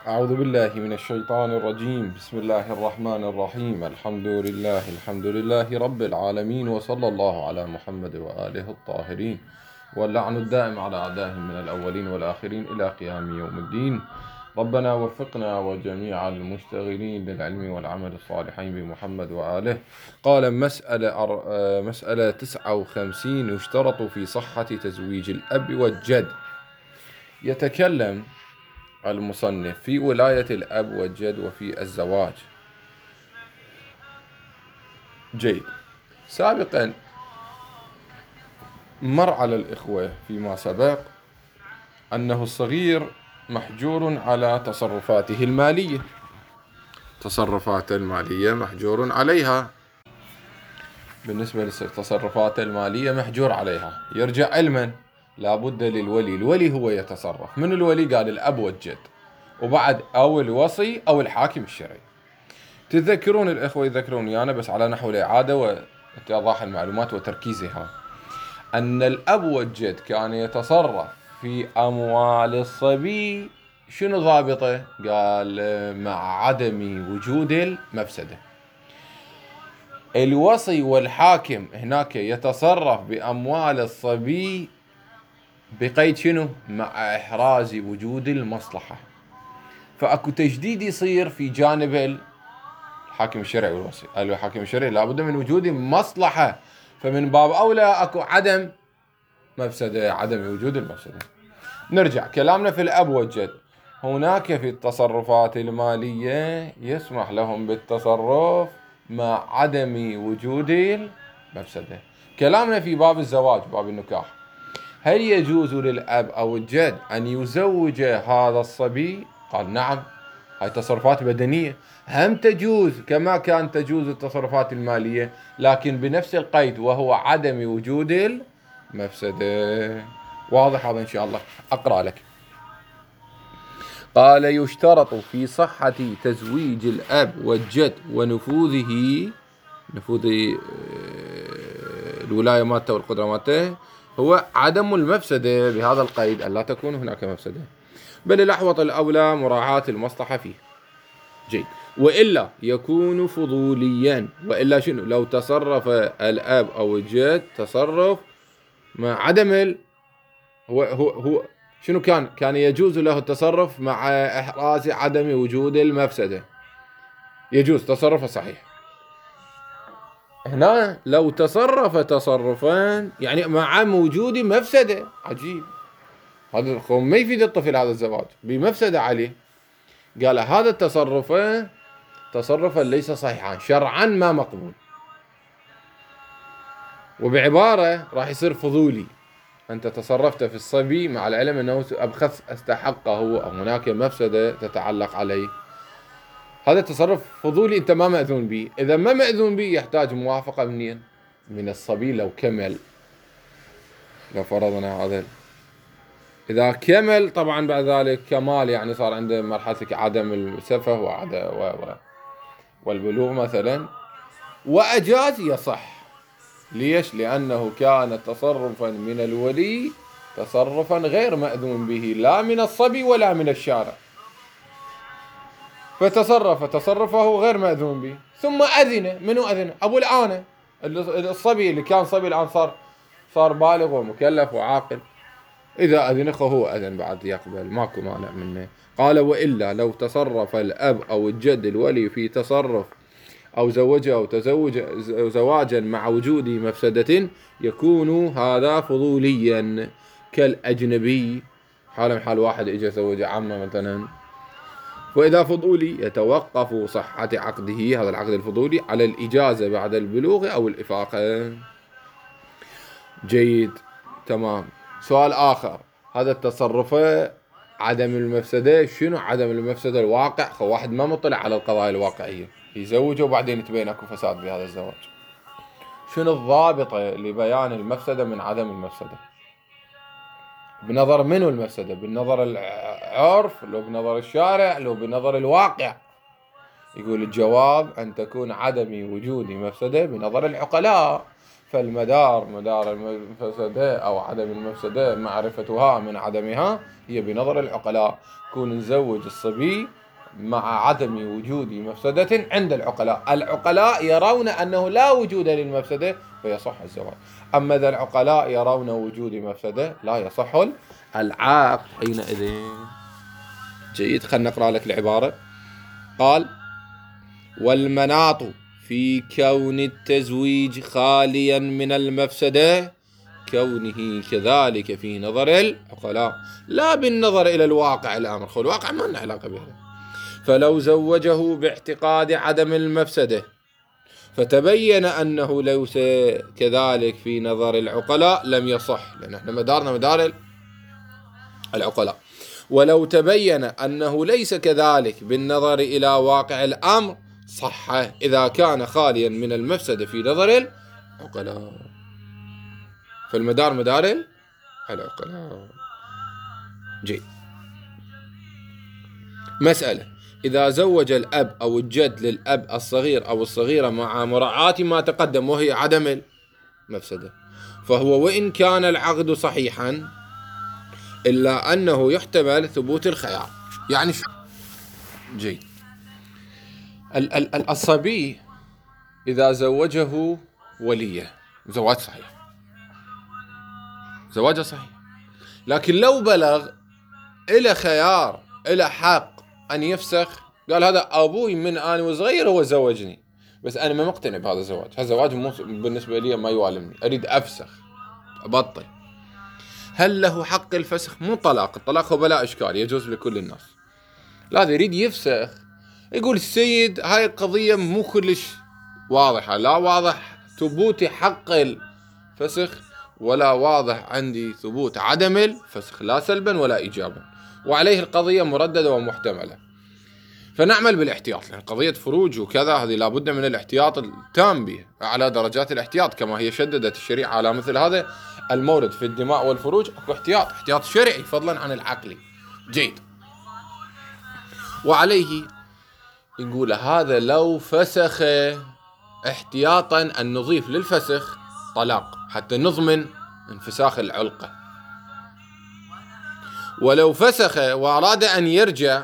أعوذ بالله من الشيطان الرجيم. بسم الله الرحمن الرحيم. الحمد لله رب العالمين، وصلى الله على محمد وآله الطاهرين، واللعن الدائم على أعدائهم من الأولين والآخرين إلى قيام يوم الدين. ربنا وفقنا وجميع المشتغلين للعلم والعمل الصالحين بمحمد وآله. قال مسألة 59: يشترط في صحة تزويج الأب والجد. يتكلم المصنف في ولاية الأب والجد وفي الزواج. جيد. سابقا مر على الإخوة فيما سبق أنه الصغير محجور على تصرفاته المالية، تصرفاته المالية محجور عليها. بالنسبة للتصرفات المالية محجور عليها، يرجع علما لابد للولي. الولي هو يتصرف. من الولي؟ قال الأب والجد، وبعد أو الوصي أو الحاكم الشرعي. تذكرون الإخوة يذكروني أنا بس على نحو الإعادة واتضاح المعلومات وتركيزها، أن الأب والجد كان يتصرف في أموال الصبي. شنو ضابطه؟ قال مع عدم وجود المفسدة. الوصي والحاكم هناك يتصرف بأموال الصبي بقيد شنو؟ مع إحراز وجود المصلحة. فأكو تجديد يصير في جانب الحاكم الشرعي والوصي. الحاكم الشرعي لابد من وجود مصلحة، فمن باب أولى أكو عدم مفسدة، عدم وجود المفسدة. نرجع كلامنا في الأب والجد. هناك في التصرفات المالية يسمح لهم بالتصرف مع عدم وجود المفسدة. كلامنا في باب الزواج، باب النكاح، هل يجوز للأب أو الجد أن يزوج هذا الصبي؟ قال نعم، هاي تصرفات بدنية، هم تجوز كما كان تجوز التصرفات المالية، لكن بنفس القيد وهو عدم وجود المفسدة. واضح هذا إن شاء الله؟ أقرأ لك. قال يشترط في صحة تزويج الأب والجد نفوذ الولاية مالته والقدرة مالته هو عدم المفسدة، بهذا القيد ألا تكون هناك مفسدة، بل الأحوط الأولى مراعاة المصلحة فيه. جيد. وإلا يكون فضوليا. وإلا شنو؟ لو تصرف الأب أو الجد تصرف مع عدم هو شنو كان يجوز له التصرف مع إحراز عدم وجود المفسدة، يجوز تصرفه صحيح. هنا لو تصرف تصرفا يعني مع وجود مفسدة، عجيب، هذا ما يفيد الطفل هذا الزواج بمفسدة عليه. قال هذا التصرف تصرفا ليس صحيحا شرعا، ما مقبول، وبعبارة راح يصير فضولي. أنت تصرفت في الصبي مع العلم أنه أبخس استحقه أو هناك مفسدة تتعلق عليه. هذا التصرف فضولي، أنت ما مأذون به. إذا ما مأذون به يحتاج موافقة منين؟ من الصبي. لو كمل، لو فرضنا هذا، إذا كمل طبعا بعد ذلك كمال، يعني صار عنده مرحلة عدم السفه والبلوغ مثلا، وأجاز يصح. ليش؟ لأنه كان تصرفا من الولي، تصرفا غير مأذون به لا من الصبي ولا من الشارع، فتصرف تصرفه غير مأذون به، ثم أذن. منو أذن؟ أبو العانة. الصبي اللي كان صبي الآن صار بالغ ومكلف وعاقل، إذا أذن هو أذن بعد يقبل، ماكو مانع منه. قال وإلا لو تصرف الأب أو الجد الولي في تصرف أو زوجه أو تزوج زواجا مع وجود مفسدة يكون هذا فضوليا كالأجنبي، حال من حال واحد إجا زوج عمه مثلا. وإذا فضولي يتوقف صحة عقده، هذا العقد الفضولي، على الإجازة بعد البلوغ أو الإفاقة. جيد، تمام. سؤال آخر، هذا التصرف عدم المفسدة، شنو عدم المفسدة الواقع؟ واحد ما مطلع على القضايا الواقعية، يزوجه وبعدين يتبين اكو فساد بهذا الزواج. شنو الضابطة لبيان المفسدة من عدم المفسدة؟ بنظر منو المفسدة؟ بالنظر العرف، لو بنظر الشارع، لو بنظر الواقع؟ يقول الجواب أن تكون عدم وجود مفسدة بنظر العقلاء. مدار المفسدة أو عدم المفسدة معرفتها من عدمها هي بنظر العقلاء. كون نزوج الصبي مع عدم وجود مفسدة عند العقلاء يرون أنه لا وجود للمفسدة فيصح الزواج. أما إذا العقلاء يرون وجود مفسدة لا يصح العقد حينئذ. جيد، خلنا نقرأ لك العبارة. قال: والمناط في كون التزويج خاليا من المفسدة كونه كذلك في نظر العقلاء، لا بالنظر إلى الواقع الأمر، الواقع ما لنا علاقة به. فلو زوجه باعتقاد عدم المفسدة فتبين أنه ليس كذلك في نظر العقلاء لم يصح، لأن احنا مدارنا مدار العقلاء. ولو تبين أنه ليس كذلك بالنظر إلى واقع الأمر صح إذا كان خاليا من المفسدة في نظر العقلاء. فالمدار مدار العقلاء. جيد. مسألة: إذا زوج الأب أو الجد للأب الصغير أو الصغيرة مع مراعاة ما تقدم وهي عدم المفسدة، فهو وإن كان العقد صحيحا إلا أنه يحتمل ثبوت الخيار. يعني جيد. الصبي إذا زوجه وليه زواج صحيح، زواجه صحيح، لكن لو بلغ إلى خيار إلى حق أن يفسخ، قال هذا أبوي من أنا وصغير هو زوجني، بس أنا ما مقتنع بهذا الزواج، هذا الزواج بالنسبة لي ما يوالمني، أريد أفسخ أبطل. هل له حق الفسخ؟ مو طلاق، الطلاق هو بلا إشكال يجوز لكل الناس. لا، يريد يفسخ، يقول السيد هاي القضية مو كلش واضحة، لا واضح ثبوت حق الفسخ ولا واضح عندي ثبوت عدم الفسخ، لا سلبا ولا إيجابا، وعليه القضية مرددة ومحتملة. فنعمل بالاحتياط، لأن قضية فروج وكذا هذه لابد من الاحتياط التام به، على درجات الاحتياط كما هي شددت الشريعة على مثل هذا المورد في الدماء والفروج، اكو احتياط شرعي فضلا عن العقلي. جيد. وعليه يقول هذا لو فسخ احتياطا أن نضيف للفسخ طلاق حتى نضمن انفساخ العلقة. ولو فسخ وأراد أن يرجع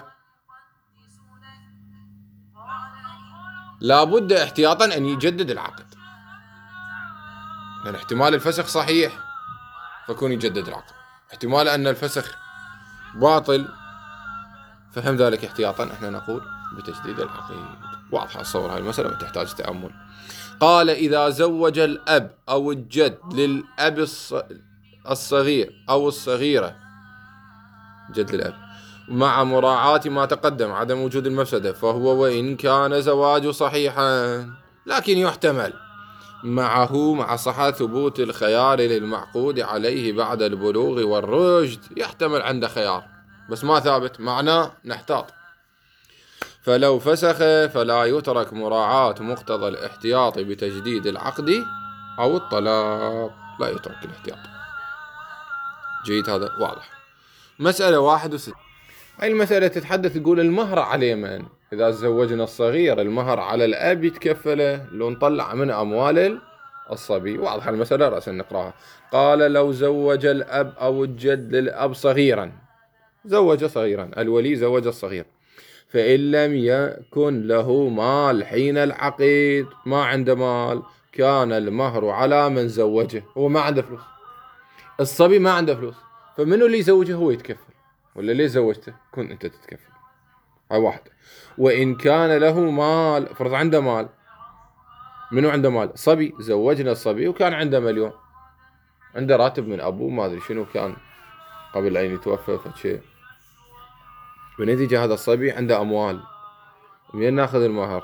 لابد احتياطا أن يجدد العقد، لأن احتمال الفسخ صحيح فكون يجدد العقد، احتمال أن الفسخ باطل، فهم ذلك احتياطا احنا نقول بتجديد العقد. واضحة الصورة، هاي المسألة تحتاج تأمل. قال: إذا زوج الأب أو الجد للأب الصغير أو الصغيرة، جد للأب، مع مراعاة ما تقدم عدم وجود المفسدة، فهو وإن كان زواج صحيحا لكن يحتمل مع صحة ثبوت الخيار للمعقود عليه بعد البلوغ والرشد، يحتمل عنده خيار بس ما ثابت، معناه نحتاط. فلو فسخ فلا يترك مراعاة مقتضى الاحتياط بتجديد العقد أو الطلاق، لا يترك الاحتياط. جيد، هذا واضح. مسألة 61، هاي المسألة تتحدث تقول المهر على من؟ إذا زوجنا الصغير المهر على الأب يتكفله لو نطلع من أموال الصبي. واضح المسألة رأسا نقراها. قال: لو زوج الأب أو الجد للأب صغيرا، زوج صغيرا، الولي زوج الصغير، فإن لم يكن له مال حين العقد، ما عنده مال، كان المهر على من زوجه، هو ما عنده فلوس، الصبي ما عنده فلوس، فمنو اللي يزوجه؟ هو يتكفل، ولا ليه زوجته؟ كن أنت تتكفل. هاي واحدة. وإن كان له مال، فرض عنده مال، منو عنده مال؟ صبي، زوجنا الصبي وكان عنده مليون، عنده راتب من أبوه ما أدري شنو كان قبل أن يتوفى فشيء، بنتيجة هذا الصبي عنده أموال، منين ناخذ المهر؟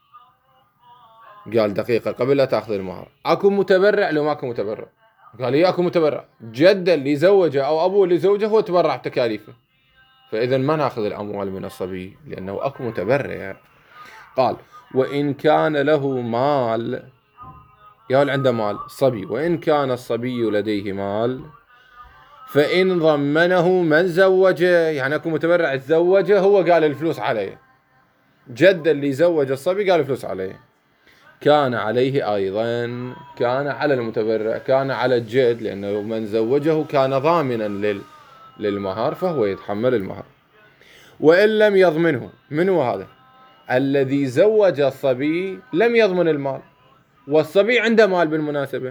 قال دقيقة قبل لا تأخذ المهر، أكو متبرع لو ماكو متبرع؟ قال لي أكو متبرع، جده اللي زوجه أو أبوه اللي زوجه هو تبرع بتكاليفه، فإذا ما ناخذ الأموال من الصبي لأنه أكو متبرع. قال: وإن كان له مال، يا عنده مال صبي، وإن كان الصبي لديه مال، فإن ضمنه من زوجه، يعني أكو متبرع تزوجه، هو قال الفلوس عليه، جد اللي زوج الصبي قال الفلوس عليه، كان عليه أيضا، كان على المتبرع، كان على الجد، لأنه من زوجه كان ضامنا للمهر فهو يتحمل المهر. وإن لم يضمنه، من هو هذا؟ الذي زوج الصبي لم يضمن المال، والصبي عنده مال بالمناسبة.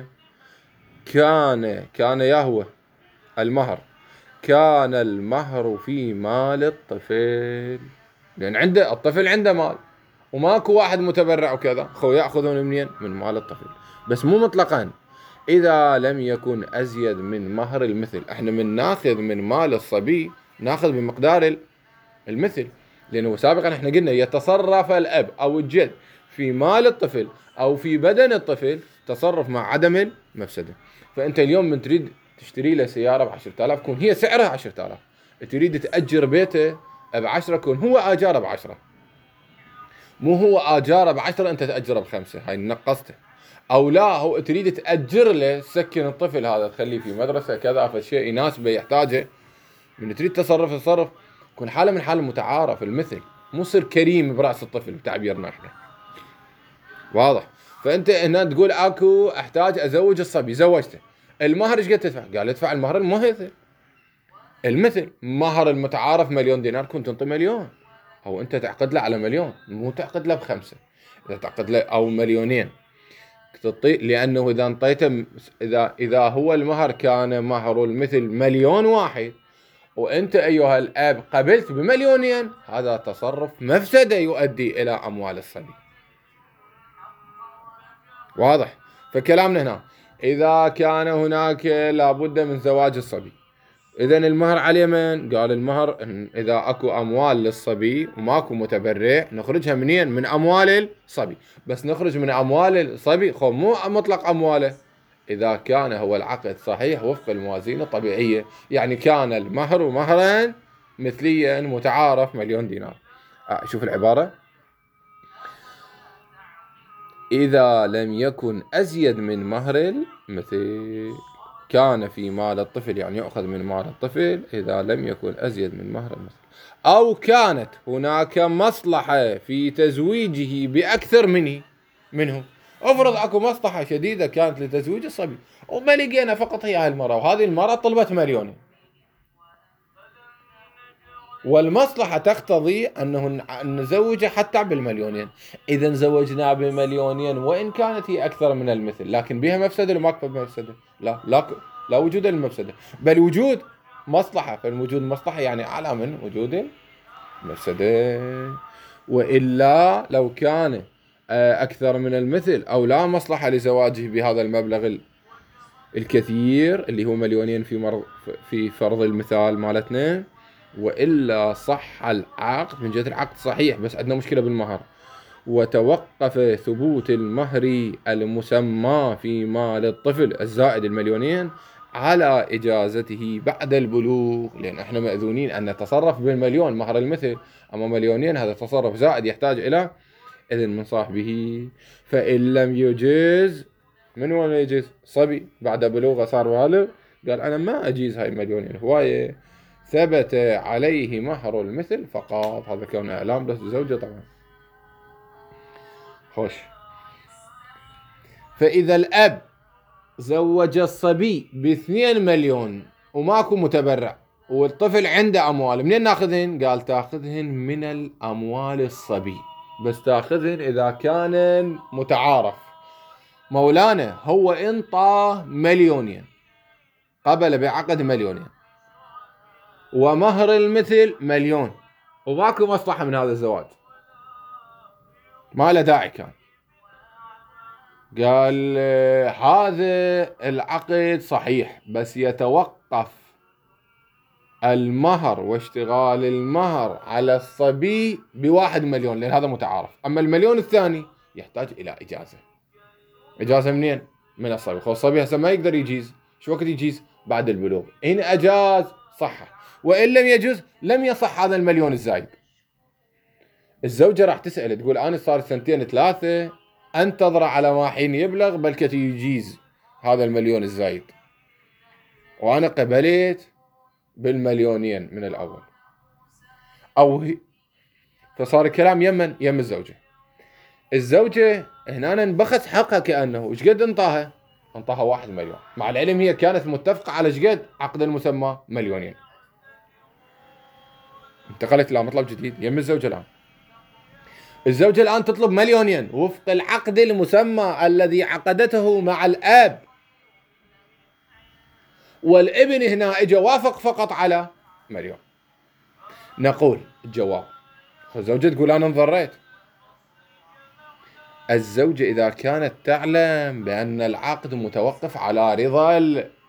كان يهوى المهر، كان المهر في مال الطفل، لأن عنده الطفل عنده مال، وماكو واحد متبرع وكذا، خو يأخذون منين؟ من مال الطفل، بس مو مطلقا. إذا لم يكن أزيد من مهر المثل، احنا من ناخذ من مال الصبي ناخذ بمقدار المثل، لأنه سابقا احنا قلنا يتصرف الأب أو الجد في مال الطفل أو في بدن الطفل تصرف مع عدم المفسدة. فأنت اليوم من تريد تشتري له سيارة ب10,000 كون هي سعرها 10,000، تريد تأجر بيته ب10 كون هو آجاره ب10، مو هو آجاره ب10 أنت تأجره ب5، هاي نقصته. أو لا، هو تريد تأجر له سكن الطفل هذا، تخليه في مدرسة كذا، فشيء يناسبه يحتاجه، من تريد تصرف يكون حالة من حال متعارف المثل، مو صير كريم برأس الطفل بتعبيرنا احنا. واضح؟ فأنت هنا تقول اكو احتاج ازوج الصبي، زوجته، المهر ايش قد تدفع؟ قال ادفع المهر المثل مهر المتعارف 1,000,000 دينار، كنت تنطي 1,000,000، او انت تعقد له على 1,000,000، مو تعقد له ب5. اذا تعقد له او 2,000,000 تعطي، لانه اذا انطيته، اذا هو المهر كان مهر المثل 1,000,001 وانت ايها الاب قبلت ب2,000,000، هذا تصرف مفسدة يؤدي الى اموال الصبي. واضح؟ فكلامنا هنا اذا كان هناك لابد من زواج الصبي، اذا المهر عليه من؟ قال المهر اذا اكو اموال للصبي وماكو متبرع نخرجها منين؟ من اموال الصبي، بس نخرج من اموال الصبي مو مطلق امواله، اذا كان هو العقد صحيح وفق الموازين الطبيعية، يعني كان المهر مهرا مثليا متعارف 1,000,000 دينار. شوف العبارة، إذا لم يكن أزيد من مهر المثل، كان في مال الطفل، يعني يؤخذ من مال الطفل إذا لم يكن أزيد من مهر المثل، أو كانت هناك مصلحة في تزويجه بأكثر منه. افرض اكو مصلحة شديدة كانت لتزويج الصبي، وما لقينا فقط هي هاي المرأة، وهذه المرأة طلبت 1,000,000، والمصلحة تقتضي أنه نزوجه حتى ب1,000,000. إذا زوجناه ب1,000,000 وإن كانت هي أكثر من المثل، لكن بها مفسدة ولا ماكو مفسدة؟ لا وجود للمفسدة، بل وجود مصلحة، فالوجود مصلحة يعني أعلى من وجود المفسدة. وإلا لو كان أكثر من المثل أو لا مصلحة لزواجه بهذا المبلغ الكثير اللي هو 2,000,000 في فرض المثال مالتنا، وإلا صح العقد من جهة العقد صحيح، بس عندنا مشكلة بالمهر، وتوقف ثبوت المهر المسمى في مال الطفل الزائد 2,000,000 على إجازته بعد البلوغ، لأن احنا مأذونين أن نتصرف ب1,000,000 مهر المثل، أما 2,000,000 هذا تصرف زائد يحتاج إلى إذن من صاحبه. فإن لم يجيز، من هو اللي يجيز؟ صبي بعد بلوغه صار بالغ، قال أنا ما أجيز هاي 1,000,000 هواية، ثبت عليه مهر المثل فقط. هذا كان إعلام بس زوجة طبعا. خوش. فإذا الأب زوج الصبي ب2,000,000 وماكو متبرع والطفل عنده أموال، منين ناخذهن؟ قال تاخذهن من الأموال الصبي، بس تاخذهن إذا كان متعارف. مولانا هو انطى 2,000,000 قبل بعقد 2,000,000 ومهر المثل 1,000,000 وماكو مصلحة من هذا الزواج، ما له داعي كان. قال هذا العقد صحيح، بس يتوقف المهر واشتغال المهر على الصبي ب1,000,000 لأن هذا متعارف، أما 1,000,000 الثاني يحتاج إلى إجازة منين؟ من الصبي. خو الصبي هسه ما يقدر يجيز، شو وقت يجيز؟ بعد البلوغ. إن أجاز صح، وإن لم يجوز لم يصح هذا 1,000,000 الزايد. الزوجة راح تسأل تقول أنا صار 2-3 أنتظر على ما حين يبلغ بلكة يجيز هذا 1,000,000 الزايد، وأنا قبلت ب2,000,000 من الأول، فصار الكلام يم الزوجة. الزوجة هنا انبخس حقها كأنه ايش قد انطاها؟ انطاها 1 مليون، مع العلم هي كانت متفقة على ايش قد عقد المسمى 2,000,000. انتقلت إلى مطلب جديد يم الزوجة الآن. الزوجة الآن تطلب 2,000,000 وفق العقد المسمى الذي عقدته مع الأب، والابن هنا اجى وافق فقط على 1,000,000. نقول الجواب، الزوجة تقول أنا انضريت. الزوجة إذا كانت تعلم بأن العقد متوقف على رضا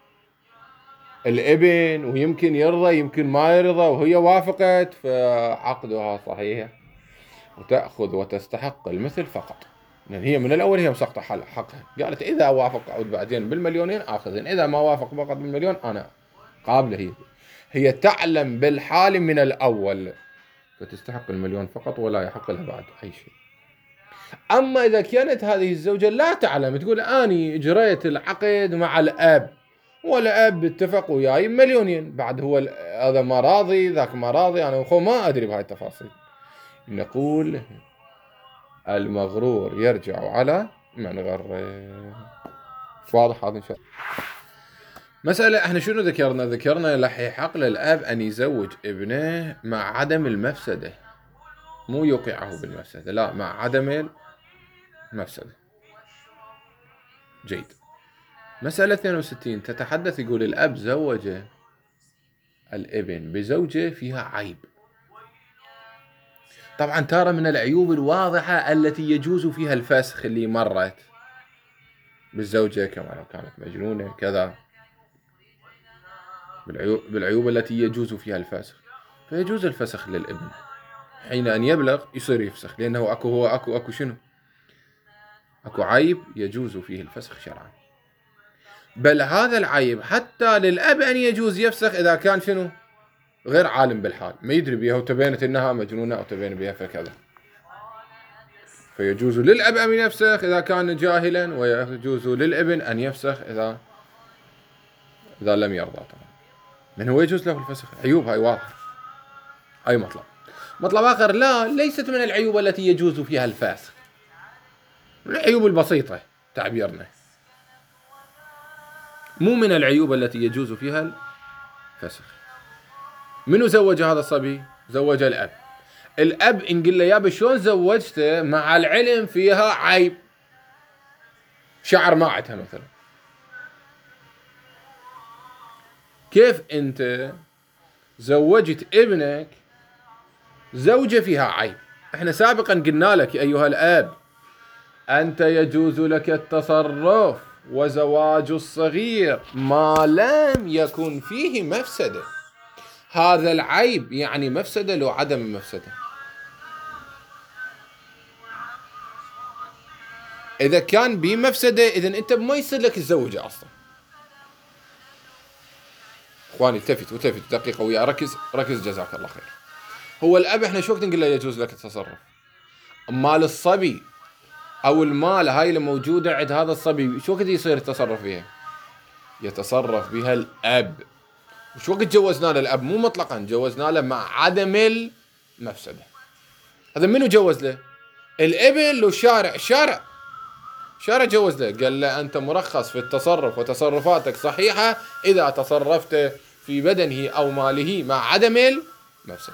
الابن، ويمكن يرضى يمكن ما يرضى، وهي وافقت، فعقدها صحيح وتأخذ وتستحق المثل فقط، لأن هي من الأول هي مسقطة حقها. قالت إذا وافق أعود بعدين بالمليونين آخذين، إذا ما وافق فقط بالمليون أنا قابلة. هي تعلم بالحال من الأول، فتستحق المليون فقط ولا يحق لها بعد أي شيء. أما إذا كانت هذه الزوجة لا تعلم، تقول أني اجريت العقد مع الأب والأب اتفق وياي 2,000,000، بعد هو هذا ما راضي ذاك ما راضي، أنا وخو ما أدري بهاي التفاصيل، نقول المغرور يرجع على من غره. واضح هذا إن شاء الله؟ مسألة احنا شنو ذكرنا له يحق للأب أن يزوج ابنه مع عدم المفسدة، مو يوقعه بالمفسدة، لا، مع عدم المفسدة. جيد. مسألة 62 تتحدث، يقول الأب زوج الابن بزوجة فيها عيب. طبعا ترى من العيوب الواضحة التي يجوز فيها الفسخ اللي مرت بالزوجة، كما لو كانت مجنونة كذا، بالعيوب التي يجوز فيها الفسخ، فيجوز الفسخ للابن حين أن يبلغ يصير يفسخ، لأنه أكو شنو؟ أكو عيب يجوز فيه الفسخ شرعا. بل هذا العيب حتى للأب أن يجوز يفسخ إذا كان شنو؟ غير عالم بالحال، ما يدري بها وتبينت إنها مجنونة أو تبين بها فكذا، فيجوز للأب أن يفسخ إذا كان جاهلا، ويجوز للابن أن يفسخ إذا لم يرضى طبعا، لأنه هو يجوز له الفسخ. عيوب هاي واضحة. هاي مطلب آخر، لا، ليست من العيوب التي يجوز فيها الفسخ، من العيوب البسيطة تعبيرنا، مو من العيوب التي يجوز فيها الفسخ. منو زوج هذا الصبي؟ زوج الأب إن قل له يابا شلون زوجته مع العلم فيها عيب، شعر ما عندها مثلا، كيف أنت زوجت ابنك زوجة فيها عيب؟ احنا سابقا قلنا لك أيها الأب أنت يجوز لك التصرف وزواج الصغير ما لم يكن فيه مفسدة. هذا العيب يعني مفسدة لو عدم مفسدة. إذا كان بمفسدة إذن أنت ما يصير لك الزوجة أصلا. إخواني التفتوا دقيقة ويا، ركز جزاك الله خير. هو الأب إحنا شو وقت نقول له يجوز لك التصرف؟ مال الصبي أو المال هاي اللي موجودة عند هذا الصبي شو وقت يصير التصرف فيها؟ يتصرف بها الأب. وشو وقت جوزنا له الأب؟ مو مطلقا، جوزنا له مع عدم المفسدة. هذا منو جوز له؟ الابن لو شارع جوز له، قال له أنت مرخص في التصرف وتصرفاتك صحيحة إذا تصرفت في بدنه أو ماله مع عدم المفسدة.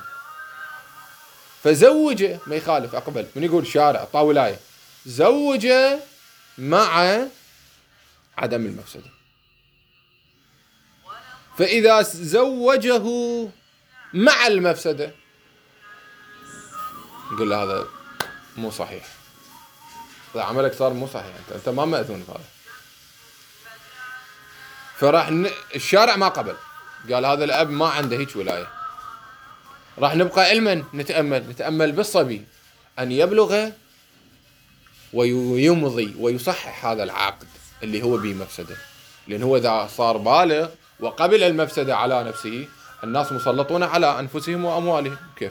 فزوجه ما يخالف، أقبل من يقول شارع طاولاية، زوجه مع عدم المفسدة. فإذا زوجه مع المفسدة نقول له هذا مو صحيح، هذا عملك صار مو صحيح، أنت ما مأذون بهذا. فراح الشارع ما قبل، قال هذا الأب ما عنده هيك ولاية. راح نبقى علما نتأمل بالصبي أن يبلغ ويمضي ويصحح هذا العقد اللي هو به مفسدة، لأن هو إذا صار بالغ وقبل المفسدة على نفسه الناس مسلطون على أنفسهم وأموالهم، كيف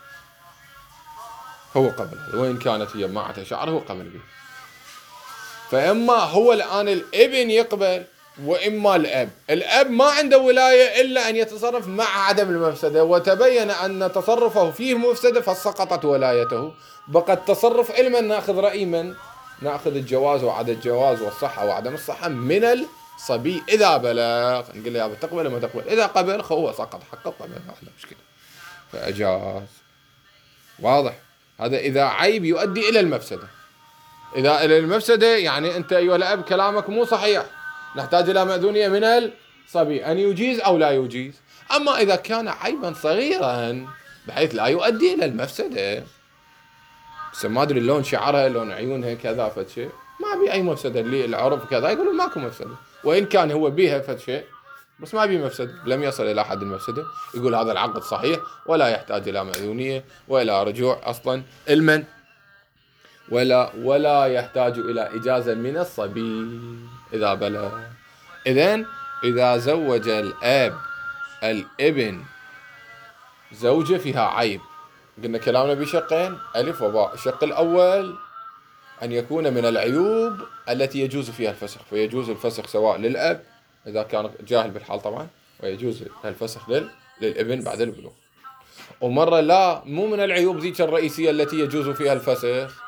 هو قبل، وإن كانت هي معته شعر هو قبل به. فإما هو الآن الابن يقبل وإما الأب ما عنده ولاية إلا أن يتصرف مع عدم المفسدة، وتبين أن تصرفه فيه مفسدة فسقطت ولايته، بقى التصرف علما نأخذ رأي من؟ نأخذ الجواز وعدم الجواز والصحة وعدم الصحة من الصبي إذا بلغ. نقول له يا تقبل ما تقبل، إذا قبل هو سقط حقه، قبل ما عنده مشكلة فأجاز. واضح؟ هذا إذا عيب يؤدي إلى المفسدة. إذا إلى المفسدة يعني أنت أيها الأب كلامك مو صحيح، نحتاج إلى مأذونية من الصبي أن يجيز أو لا يجيز. أما إذا كان عيبا صغيرا بحيث لا يؤدي إلى المفسدة، بس ما أدري لون شعرها لون عيونها كذا فشيء، ما بي أي مفسدة، اللي العرف كذا يقولوا ماكو مفسدة، وإن كان هو بيها فشيء بس ما بي مفسدة، لم يصل إلى حد المفسدة، يقول هذا العقد صحيح ولا يحتاج إلى مأذونية وإلى رجوع أصلا علما، ولا يحتاج إلى إجازة من الصبي إذا بلغ. إذن إذا زوج الأب الابن زوجة فيها عيب، قلنا كلامنا بشقين ألف وباء. الشق الأول أن يكون من العيوب التي يجوز فيها الفسخ، فيجوز الفسخ سواء للأب إذا كان جاهل بالحال طبعا، ويجوز الفسخ للابن بعد البلوغ. ومرة لا، مو من العيوب ذيك الرئيسية التي يجوز فيها الفسخ.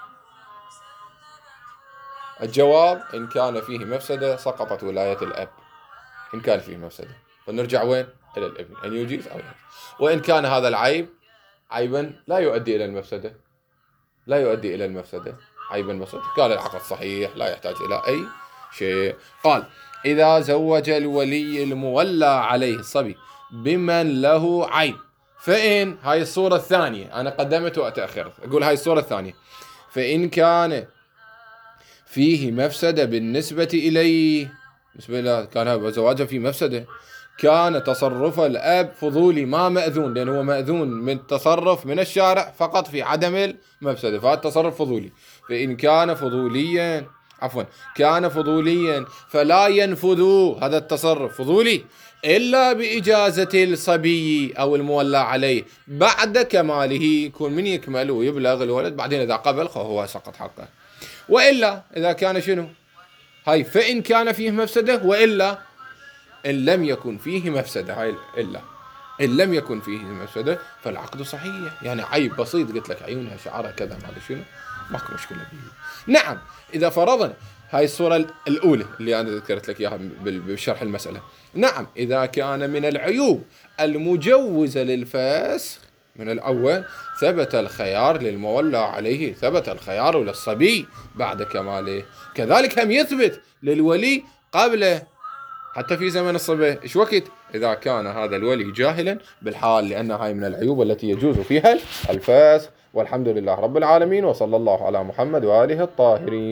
الجواب إن كان فيه مفسدة سقطت ولاية الأب، إن كان فيه مفسدة، فنرجع وين؟ إلى الابن أن يجيز أو لا. وإن كان هذا العيب عيبا لا يؤدي إلى المفسدة، لا يؤدي إلى المفسدة، عيبا بسيط، قال العقد صحيح لا يحتاج إلى أي شيء. قال إذا زوج الولي المولى عليه الصبي بمن له عيب، فإن، هاي الصورة الثانية أنا قدمت وأتأخرت، أقول هاي الصورة الثانية، فإن كان فيه مفسدة بالنسبة إليه، بالنسبة له كان زواجه فيه مفسدة، كان تصرف الأب فضولي ما مأذون، لأنه هو مأذون من تصرف من الشارع فقط في عدم المفسدة، فهذا التصرف فضولي. فإن كان فضوليا كان فضوليا فلا ينفذ هذا التصرف فضولي إلا بإجازة الصبي أو المولى عليه بعد كماله، يكون من يكمل ويبلغ الولد، بعدين إذا قبل فهو سقط حقه. وإلا إذا كان شنو؟ هاي فإن كان فيه مفسدة، وإلا إن لم يكن فيه مفسدة، هاي إلا إن لم يكن فيه مفسدة فالعقد صحيح. يعني عيب بسيط قلت لك عيونها شعرها كذا ما أدري شنو، ماكو مشكلة به. نعم إذا فرضنا هاي الصورة الأولى اللي أنا ذكرت لك إياها بشرح المسألة، نعم إذا كان من العيوب المجوزة للفسخ من الأول ثبت الخيار للمولى عليه، ثبت الخيار للصبي بعد كماله، كذلك هم يثبت للولي قبله حتى في زمن الصبي. إيش وقت؟ إذا كان هذا الولي جاهلا بالحال، لأن هاي من العيوب التي يجوز فيها الفسخ. والحمد لله رب العالمين، وصلى الله على محمد وآله الطاهرين.